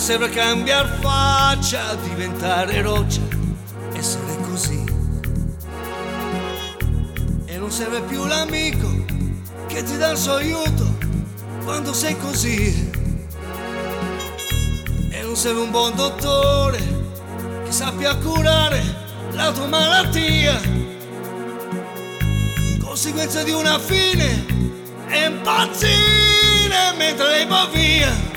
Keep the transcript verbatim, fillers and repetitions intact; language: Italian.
serve cambiar faccia, diventare roccia, essere così. E non serve più l'amico che ti dà il suo aiuto quando sei così. E non serve un buon dottore che sappia curare la tua malattia. Conseguenza di una fine è impazzire mentre lei va via.